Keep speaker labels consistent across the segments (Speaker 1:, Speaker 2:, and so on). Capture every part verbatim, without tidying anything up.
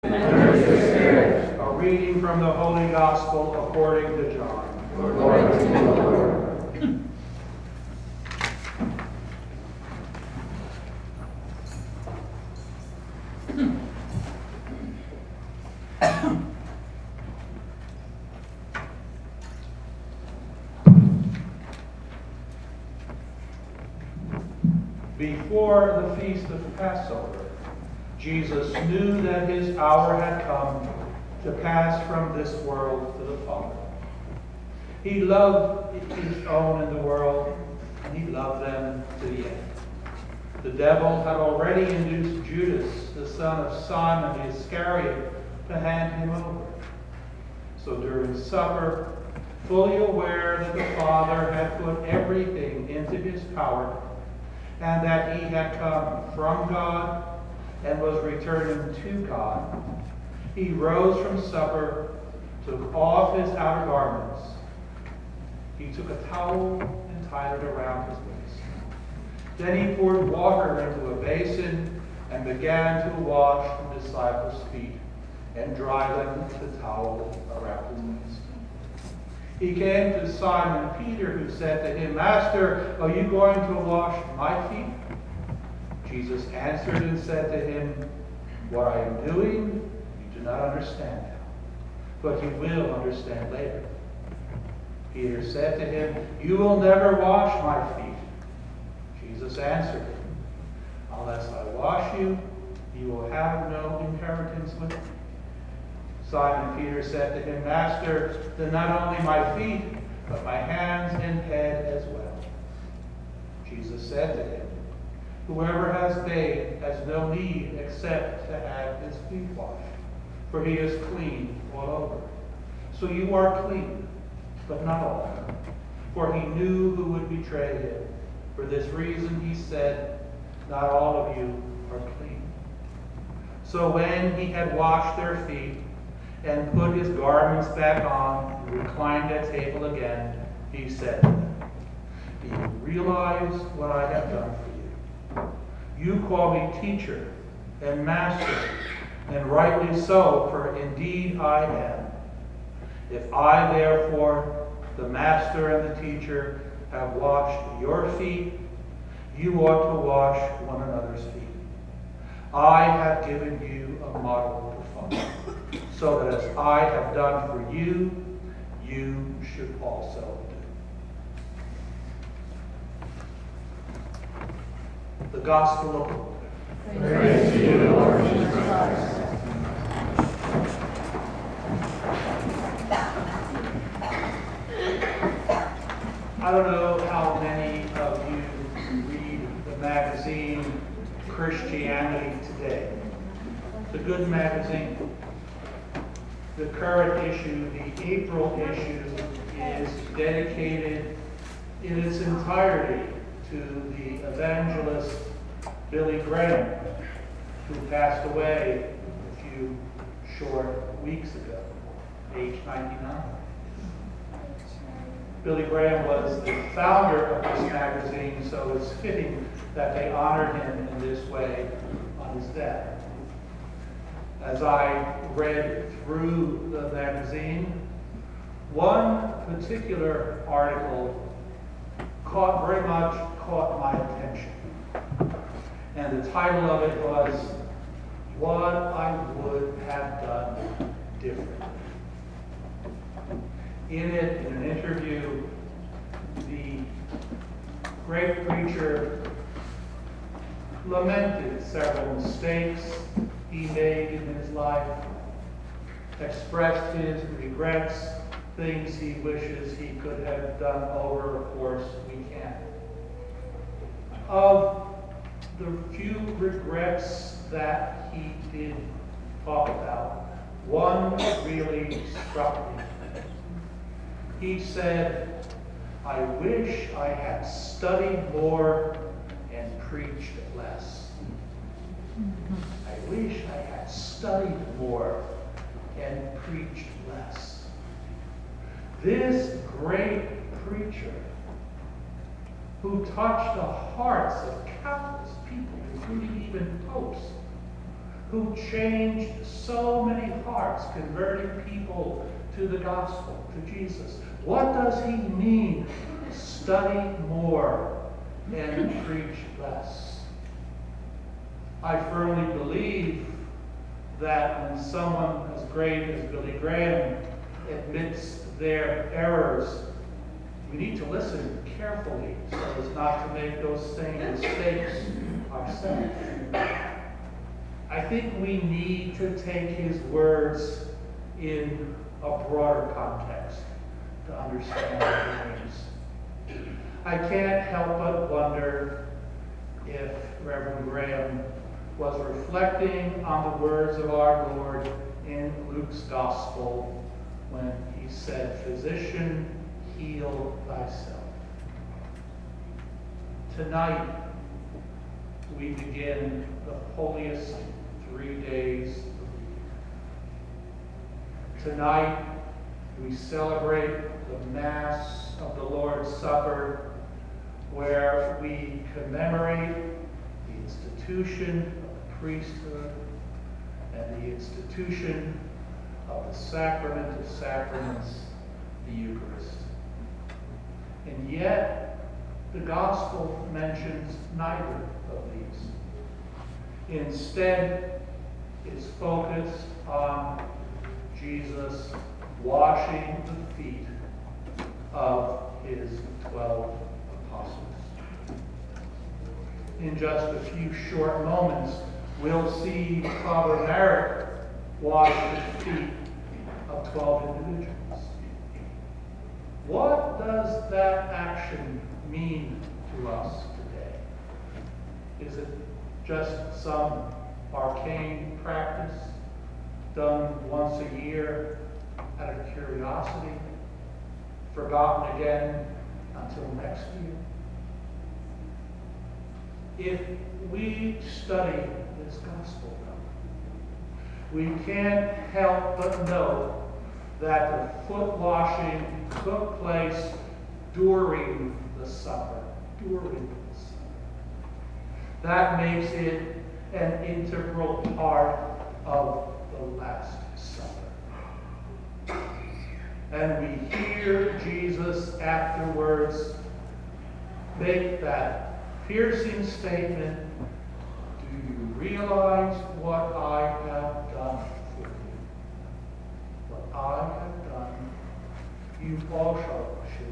Speaker 1: And with your spirit.
Speaker 2: A reading from the Holy Gospel according to John.
Speaker 1: Glory to you, Lord.
Speaker 2: Before the feast of Passover, Jesus knew that his hour had come to pass from this world to the Father. He loved his own in the world, and he loved them to the end. The devil had already induced Judas, the son of Simon the Iscariot, to hand him over. So during supper, fully aware that the Father had put everything into his power, and that he had come from God and was returning to God, he rose from supper, took off his outer garments. He took a towel and tied it around his waist. Then he poured water into a basin and began to wash the disciples' feet and dry them with the towel around his waist. He came to Simon Peter, who said to him, "Master, are you going to wash my feet?" Jesus answered and said to him, "What I am doing, you do not understand now, but you will understand later." Peter said to him, "You will never wash my feet." Jesus answered him, "Unless I wash you, you will have no inheritance with me." Simon Peter said to him, "Master, then not only my feet, but my hands and head as well." Jesus said to him, "Whoever has bathed has no need except to have his feet washed, for he is clean all over. So you are clean, but not all." For he knew who would betray him. For this reason he said, "Not all of you are clean." So when he had washed their feet and put his garments back on and reclined at table again, he said to them, "Do you realize what I have done for you? You call me teacher and master, and rightly so, for indeed I am. If I, therefore, the master and the teacher, have washed your feet, you ought to wash one another's feet. I have given you a model to follow, so that as I have done for you, you should also do." The Gospel of the Lord.
Speaker 1: Praise to you, Lord Jesus Christ.
Speaker 2: I don't know how many of you read the magazine Christianity Today. It's a good magazine. The current issue, the April issue, is dedicated in its entirety to the evangelist Billy Graham, who passed away a few short weeks ago, age ninety-nine. Billy Graham was the founder of this magazine, so it's fitting that they honored him in this way on his death. As I read through the magazine, one particular article caught very much caught my attention. And the title of it was, "What I Would Have Done Differently." In it, in an interview, the great preacher lamented several mistakes he made in his life, expressed his regrets, things he wishes he could have done over. Of course, we can't. Of the few regrets that he did talk about, one really struck me. He said, "I wish I had studied more and preached less." I wish I had studied more and preached less. This great preacher, who touched the hearts of countless people, including even popes, who changed so many hearts, converting people to the gospel, to Jesus. What does he mean? Study more and preach less. I firmly believe that when someone as great as Billy Graham admits their errors, we need to listen carefully so as not to make those same mistakes ourselves. I think we need to take his words in a broader context to understand what he means. I can't help but wonder if Reverend Graham was reflecting on the words of our Lord in Luke's Gospel when he said, "Physician, heal thyself." Tonight, we begin the holiest three days of the year. Tonight, we celebrate the Mass of the Lord's Supper, where we commemorate the institution of the priesthood and the institution of the sacrament of sacraments, the Eucharist. And yet, the Gospel mentions neither of these. Instead, it's focused on Jesus washing the feet of his twelve apostles. In just a few short moments, we'll see Father Merrick wash the feet of twelve individuals. What does that action mean to us today? Is it just some arcane practice done once a year out of curiosity, forgotten again until next year? If we study this gospel, we can't help but know that the foot washing took place during the supper. During the supper. That makes it an integral part of the Last Supper. And we hear Jesus afterwards make that piercing statement, "Do you realize what I have done for you? What I have done, you also should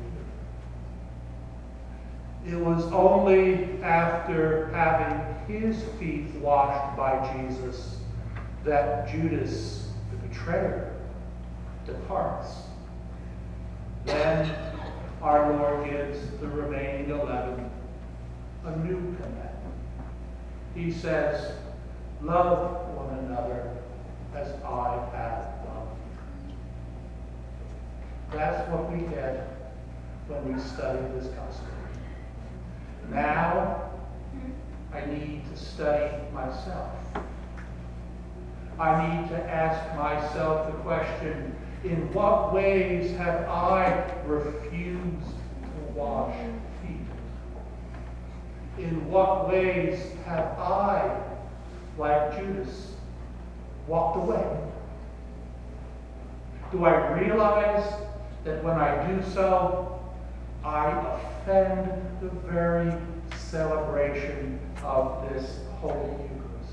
Speaker 2: do." It was only after having his feet washed by Jesus that Judas, the betrayer, departs. Then our Lord gives the remaining eleven a new commandment. He says, "Love one another as I have loved you." That's what we get when we study this gospel. Now, I need to study myself. I need to ask myself the question, in what ways have I refused to wash feet? In what ways have I, like Judas, walked away? Do I realize that when I do so, I offend the very celebration of this Holy Eucharist?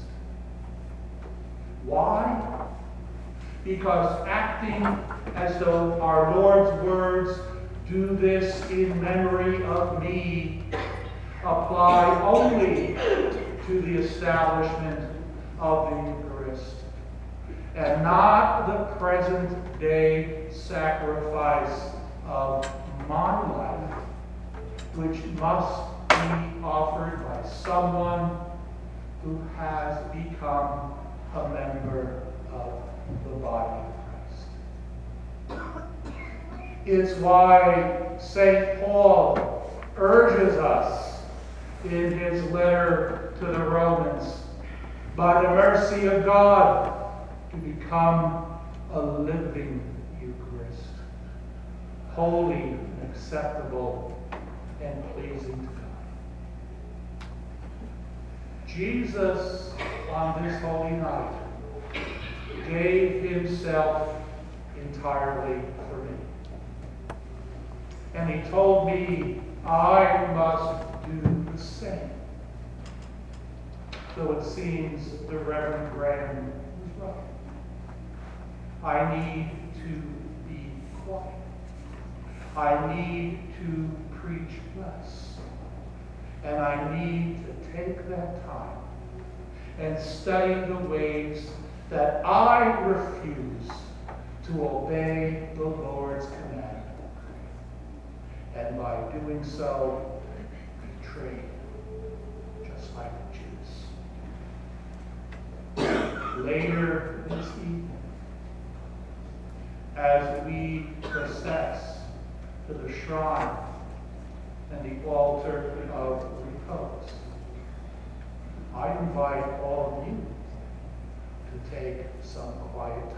Speaker 2: Why? Because acting as though our Lord's words, "Do this in memory of me," apply only to the establishment of the Eucharist, and not the present day sacrifice of my life, which must be offered by someone who has become a member of the body of Christ. It's why Saint Paul urges us in his letter to the Romans, by the mercy of God, to become a living Eucharist, holy and acceptable and pleasing to God. Jesus, on this holy night, gave himself entirely for me. And he told me I must do the same. Though it seems the Reverend Graham was right. I need to be quiet. I need to preach less. And I need to take that time and study the ways that I refuse to obey the Lord's command. And by doing so, betray, just like Judas. Later this evening, as we process to the shrine and the altar of repose, I invite all of you to take some quiet time